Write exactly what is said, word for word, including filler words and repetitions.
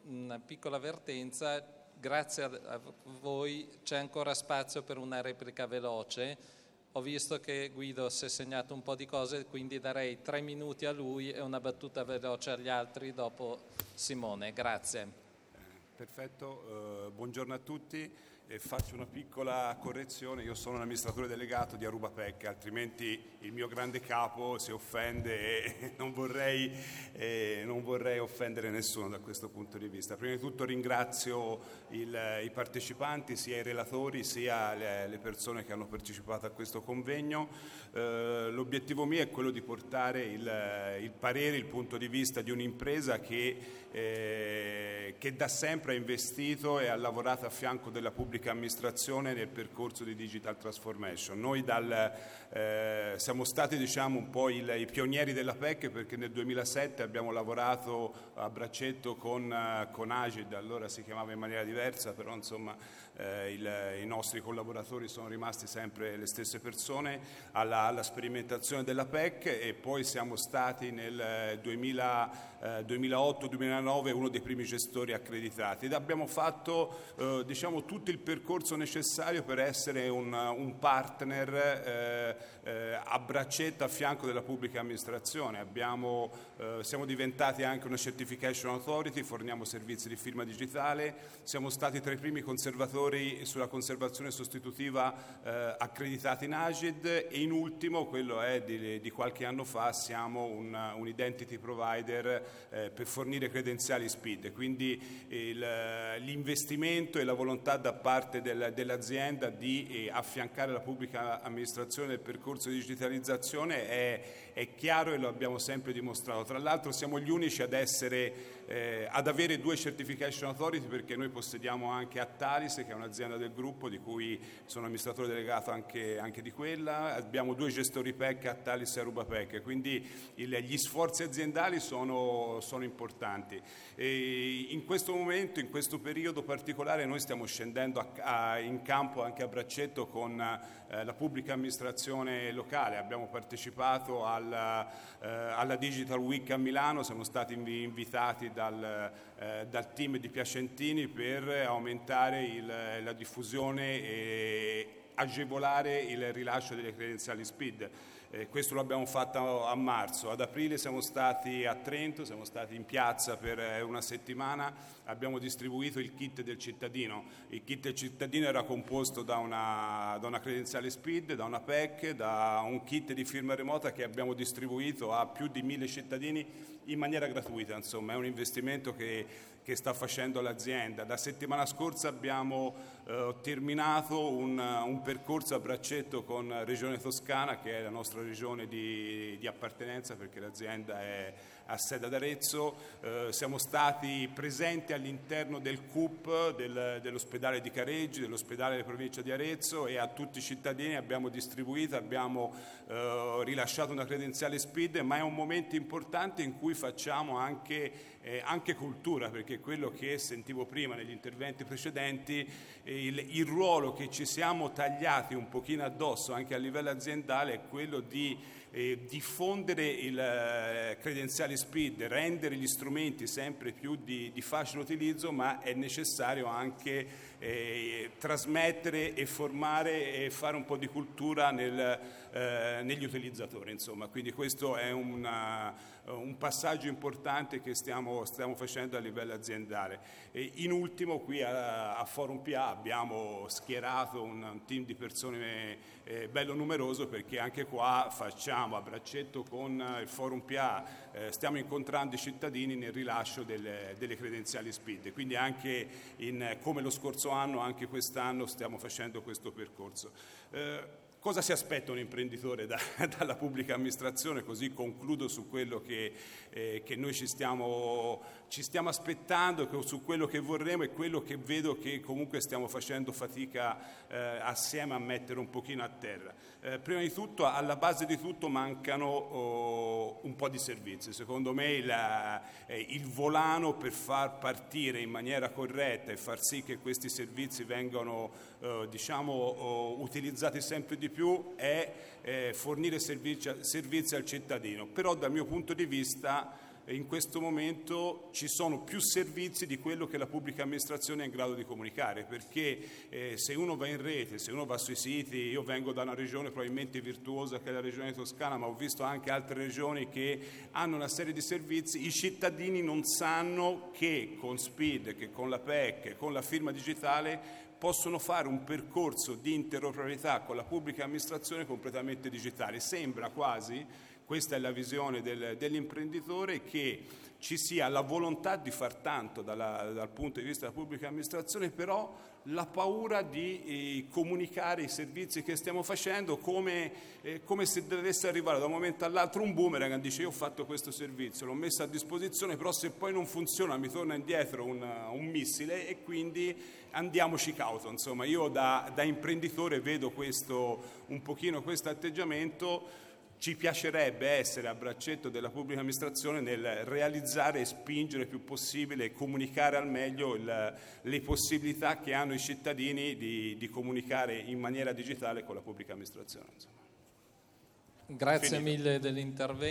una piccola avvertenza, grazie a, a voi c'è ancora spazio per una replica veloce. Ho visto che Guido si è segnato un po' di cose, quindi darei tre minuti a lui e una battuta veloce agli altri dopo Simone. Grazie. Perfetto, uh, buongiorno a tutti. E faccio una piccola correzione: io sono l'amministratore delegato di Aruba P E C, altrimenti il mio grande capo si offende e non vorrei, eh, non vorrei offendere nessuno da questo punto di vista. Prima di tutto ringrazio il, i partecipanti, sia i relatori sia le, le persone che hanno partecipato a questo convegno. Eh, l'obiettivo mio è quello di portare il, il parere, il punto di vista di un'impresa che, eh, che da sempre ha investito e ha lavorato a fianco della pubblica amministrazione nel percorso di digital transformation. Noi dal, eh, siamo stati diciamo un po' il, i pionieri della P E C, perché nel duemilasette abbiamo lavorato a braccetto con, con Agid, allora si chiamava in maniera diversa, però insomma eh, il, i nostri collaboratori sono rimasti sempre le stesse persone alla, alla sperimentazione della P E C, e poi siamo stati nel duemila, eh, duemilaotto duemilanove uno dei primi gestori accreditati ed abbiamo fatto eh, diciamo tutto il percorso necessario per essere un, un partner eh, eh, a braccetto a fianco della pubblica amministrazione. Abbiamo, eh, siamo diventati anche una certification authority, forniamo servizi di firma digitale, siamo stati tra i primi conservatori sulla conservazione sostitutiva eh, accreditati in Agid, e in ultimo, quello è di, di qualche anno fa, siamo un, un identity provider eh, per fornire credenziali S P I D, quindi il, l'investimento e la volontà da parte del, dell'azienda di eh, affiancare la pubblica amministrazione nel percorso di digitalizzazione è, è chiaro, e lo abbiamo sempre dimostrato. Tra l'altro siamo gli unici ad essere eh, ad avere due certification authority, perché noi possediamo anche Attalis, che è un'azienda del gruppo di cui sono amministratore delegato anche, anche di quella, abbiamo due gestori P E C, Attalis e Aruba P E C, quindi il, gli sforzi aziendali sono, sono importanti. E in questo momento, in questo periodo particolare, noi stiamo scendendo a in campo anche a braccetto con eh, la pubblica amministrazione locale. Abbiamo partecipato alla, eh, alla Digital Week a Milano, siamo stati invi- invitati dal, eh, dal team di Piacentini per aumentare il, la diffusione e agevolare il rilascio delle credenziali S P I D. Eh, questo lo abbiamo fatto a marzo. Ad aprile siamo stati a Trento, siamo stati in piazza per una settimana, abbiamo distribuito il kit del cittadino. Il kit del cittadino era composto da una, da una credenziale S P I D, da una P E C, da un kit di firma remota che abbiamo distribuito a più di mille cittadini in maniera gratuita. Insomma, è un investimento che, che sta facendo l'azienda. La settimana scorsa abbiamo eh, terminato un, un percorso a braccetto con Regione Toscana, che è la nostra regione di, di appartenenza, perché l'azienda è a sede ad Arezzo. Eh, siamo stati presenti all'interno del C U P del, dell'ospedale di Careggi, dell'ospedale della provincia di Arezzo, e a tutti i cittadini abbiamo distribuito, abbiamo eh, rilasciato una credenziale S P I D, ma è un momento importante in cui facciamo anche, eh, anche cultura, perché quello che sentivo prima negli interventi precedenti, eh, il, il ruolo che ci siamo tagliati un pochino addosso anche a livello aziendale è quello di eh, diffondere il eh, credenziale S P I D, rendere gli strumenti sempre più di, di facile utilizzo, ma è necessario anche eh, trasmettere e formare e fare un po' di cultura nel, eh, negli utilizzatori, insomma. Quindi questo è una, un passaggio importante che stiamo, stiamo facendo a livello aziendale. E in ultimo, qui a, a Forum P A abbiamo schierato un, un team di persone eh, bello numeroso, perché anche qua facciamo a braccetto con il Forum P A, eh, stiamo incontrando i cittadini nel rilascio delle, delle credenziali S P I D, quindi anche in, come lo scorso anno, anche quest'anno stiamo facendo questo percorso. Eh, Cosa si aspetta un imprenditore da, dalla pubblica amministrazione? Così concludo su quello che, eh, che noi ci stiamo, ci stiamo aspettando, su quello che vorremmo e quello che vedo che comunque stiamo facendo fatica eh, assieme a mettere un pochino a terra. Eh, prima di tutto, alla base di tutto mancano oh, un po' di servizi. Secondo me il, eh, il volano per far partire in maniera corretta e far sì che questi servizi vengano eh, diciamo, oh, utilizzati sempre di più è eh, fornire servizi, servizi al cittadino. Però dal mio punto di vista in questo momento ci sono più servizi di quello che la pubblica amministrazione è in grado di comunicare, perché eh, se uno va in rete, se uno va sui siti, io vengo da una regione probabilmente virtuosa che è la regione toscana, ma ho visto anche altre regioni che hanno una serie di servizi, i cittadini non sanno che con SPID, che con la P E C, che con la firma digitale possono fare un percorso di interoperabilità con la pubblica amministrazione completamente digitale. Sembra quasi, questa è la visione del, dell'imprenditore, che ci sia la volontà di far tanto dalla, dal punto di vista della pubblica amministrazione, però la paura di eh, comunicare i servizi che stiamo facendo come, eh, come se dovesse arrivare da un momento all'altro un boomerang e dice io ho fatto questo servizio, l'ho messo a disposizione, però se poi non funziona mi torna indietro un, un missile e quindi andiamoci cauto. Insomma, io da, da imprenditore vedo questo, un pochino questo atteggiamento. Ci piacerebbe essere a braccetto della pubblica amministrazione nel realizzare e spingere il più possibile e comunicare al meglio il, le possibilità che hanno i cittadini di, di comunicare in maniera digitale con la pubblica amministrazione. Insomma. Grazie Finito. mille dell'intervento.